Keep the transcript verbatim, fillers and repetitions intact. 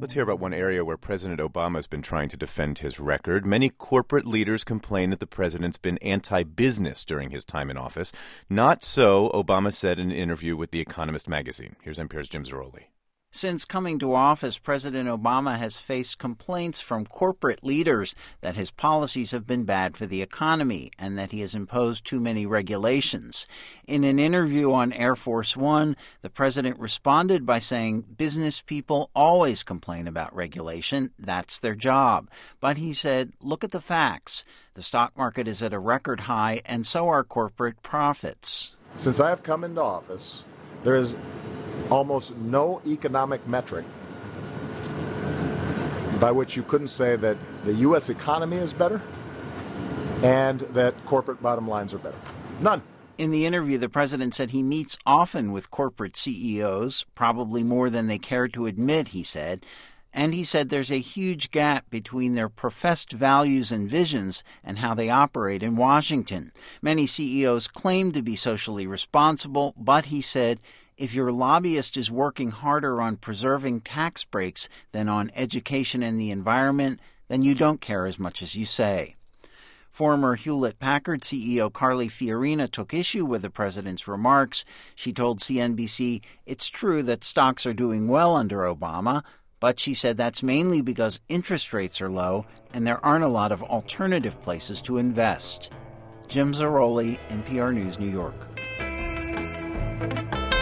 Let's hear about one area where President Obama has been trying to defend his record. Many corporate leaders complain that the president's been anti-business during his time in office. Not so, Obama said in an interview with The Economist magazine. Here's N P R's Jim Zarroli. Since coming to office, President Obama has faced complaints from corporate leaders that his policies have been bad for the economy and that he has imposed too many regulations. In an interview on Air Force One, the president responded by saying business people always complain about regulation. That's their job. But he said, look at the facts. The stock market is at a record high, and so are corporate profits. Since I have come into office, there is almost no economic metric by which you couldn't say that the U S economy is better and that corporate bottom lines are better. None. In the interview, the president said he meets often with corporate C E Os, probably more than they care to admit, he said. And he said there's a huge gap between their professed values and visions and how they operate in Washington. Many C E Os claim to be socially responsible, but he said, if your lobbyist is working harder on preserving tax breaks than on education and the environment, then you don't care as much as you say. Former Hewlett-Packard C E O Carly Fiorina took issue with the president's remarks. She told C N B C it's true that stocks are doing well under Obama, but she said that's mainly because interest rates are low and there aren't a lot of alternative places to invest. Jim Zarroli, N P R News, New York.